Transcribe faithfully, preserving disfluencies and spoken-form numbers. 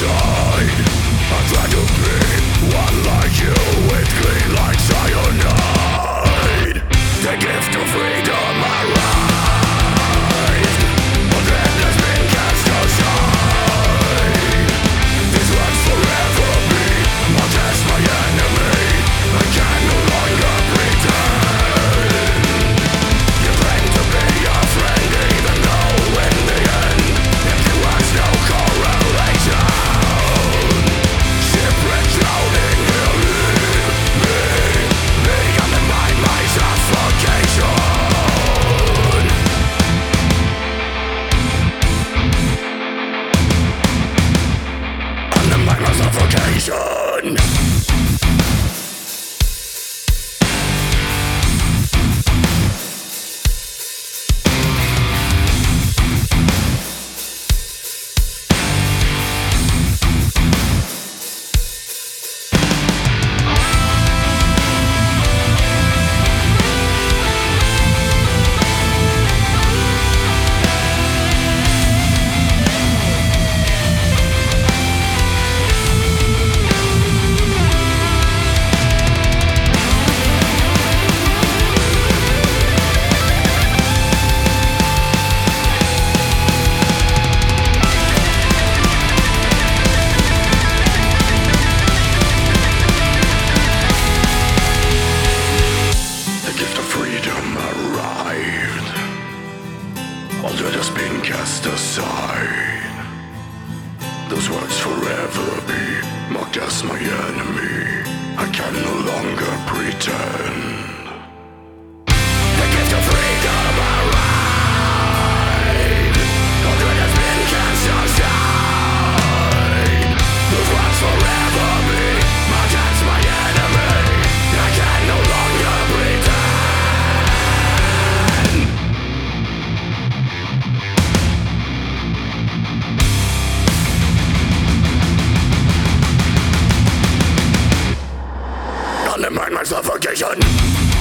inside. I try to be one like you, with clean like cyanide. The gift of freedom arrived, but it has been cast aside. This words forever be marked as my enemy. I can no longer pretend. You claim to be a friend, even though in the end there was no correlation. Shipwreck drowning, you leave me, me undermine my suffocation. Undermine my suffocation. All that has been cast aside. Those words forever be marked as my enemy. I can no longer pretend. The gift of freedom arrived. All that has been cast aside. Those words forever be marked as my enemy. I can no longer pretend. Undermine my suffocation.